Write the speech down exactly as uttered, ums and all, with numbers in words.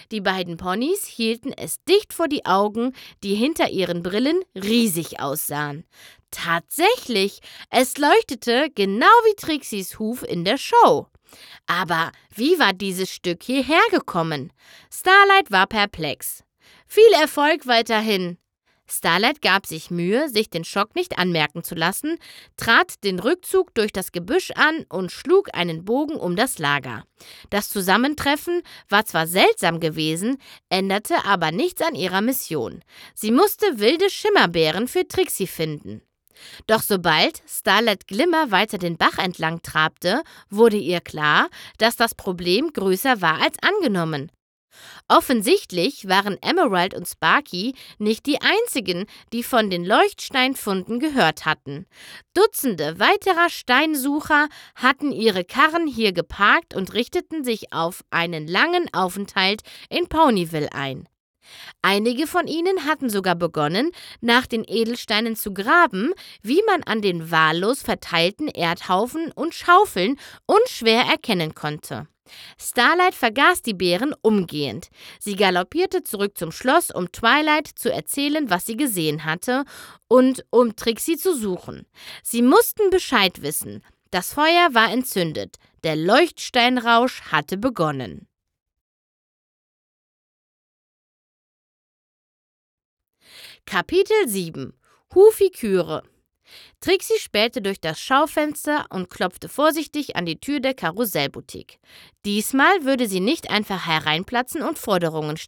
Die beiden Ponys hielten es dicht vor die Augen, die hinter ihren Brillen riesig aussahen. Tatsächlich, es leuchtete genau wie Trixis Huf in der Show. Aber wie war dieses Stück hierher gekommen? Starlight war perplex. Viel Erfolg weiterhin! Starlight gab sich Mühe, sich den Schock nicht anmerken zu lassen, trat den Rückzug durch das Gebüsch an und schlug einen Bogen um das Lager. Das Zusammentreffen war zwar seltsam gewesen, änderte aber nichts an ihrer Mission. Sie musste wilde Schimmerbeeren für Trixie finden. Doch sobald Starlight Glimmer weiter den Bach entlang trabte, wurde ihr klar, dass das Problem größer war als angenommen. Offensichtlich waren Emerald und Sparky nicht die einzigen, die von den Leuchtsteinfunden gehört hatten. Dutzende weiterer Steinsucher hatten ihre Karren hier geparkt und richteten sich auf einen langen Aufenthalt in Ponyville ein. Einige von ihnen hatten sogar begonnen, nach den Edelsteinen zu graben, wie man an den wahllos verteilten Erdhaufen und Schaufeln unschwer erkennen konnte. Starlight vergaß die Beeren umgehend. Sie galoppierte zurück zum Schloss, um Twilight zu erzählen, was sie gesehen hatte, und um Trixie zu suchen. Sie mussten Bescheid wissen. Das Feuer war entzündet. Der Leuchtsteinrausch hatte begonnen. Kapitel sieben. Hufiküre. Trixie spähte durch das Schaufenster und klopfte vorsichtig an die Tür der Karussellboutique. Diesmal würde sie nicht einfach hereinplatzen und Forderungen